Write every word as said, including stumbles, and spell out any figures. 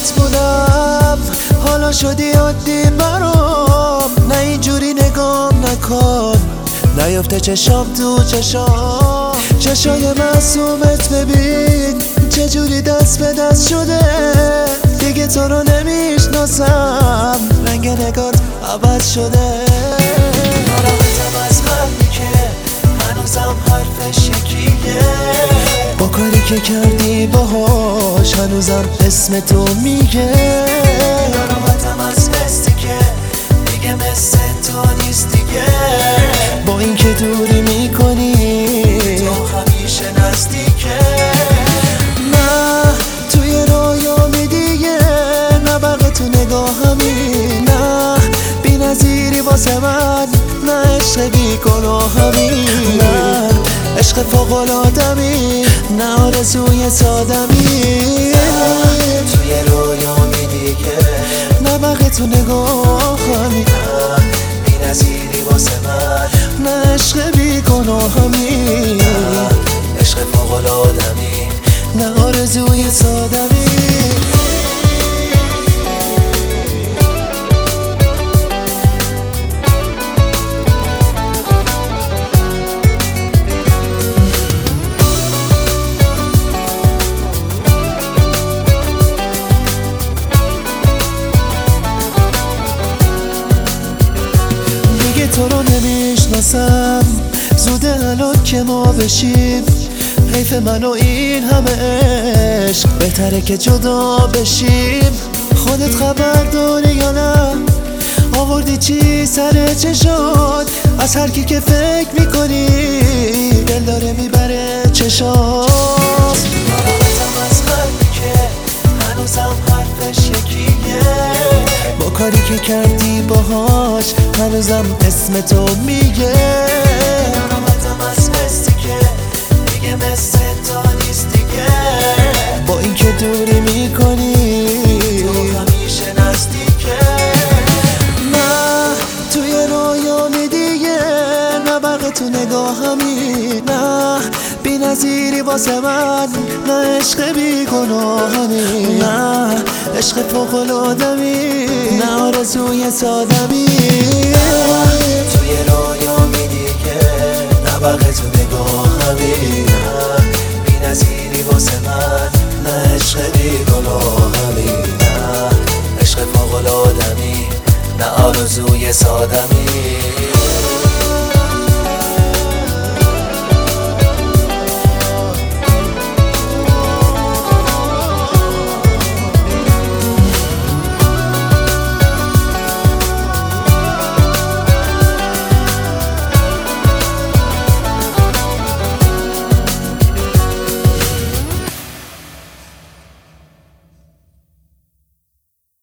باهات بودم، حالا شدی عادی برام. نه اینجوری نگام نکن، نیفته چشام تو چشام. چشای معصومت ببین چجوری دست به دست شده، دیگه تو رو نمیشناسم، رنگ نگات عوض شده. ناراحتم از قلبی که هنوزم حرفش یکیه، با کاری که کردی باهاش هنوزم اسم تو میگه. ناراحتم از حسی که دیگه مثل تو نیست دیگه، با این که دوری میکنی تو همیشه نزدیکه. نه توی رویامی دیگه، نه بقیه تو نگاهمی، نه بی نظیری واسه من، نه عشق بی گناهمی، نه عشق فوق‌العاده‌می، نه آرزوی سادمی. توی رویامی دیگه، نه بقیه تو نگاهمی، نه بی نظیری واسه من، نه عشق بی گناهمی، نه عشق فوق‌العاده‌می، نه آرزوی سادمی. تو رو نمیشناسم، زوده الان که ما بشیم، حیف من و این همه عشق، بهتره که جدا بشیم. خودت خبر داری یا نه؟ آوردی چی سر چشات؟ از هر کی که فکر میکنی دل داره میبره چشات. ناراحتم از قلبی که هنوزم حرفش یکیه، با کاری که کردی باهاش هنوزم اسم تو میگه. ناراحتم از حسی که دیگه مثل تو نیست دیگه، با این که دوری میکنی تو همیشه نزدیکه. نه توی رویامی دیگه، نه بقیه تو نگاهمی، نه بی نظیری واسه من، نه عشق بی گناهمی، نه عشق فوق‌العاده‌می، نه آرزوی سادمی. توی رویامی دیگه، نه بقیه تو نگاهمی، نه بی نظیری واسه من، نه عشق بی گناهمی، نه عشق فوق‌العاده‌می، نه آرزوی سادمی.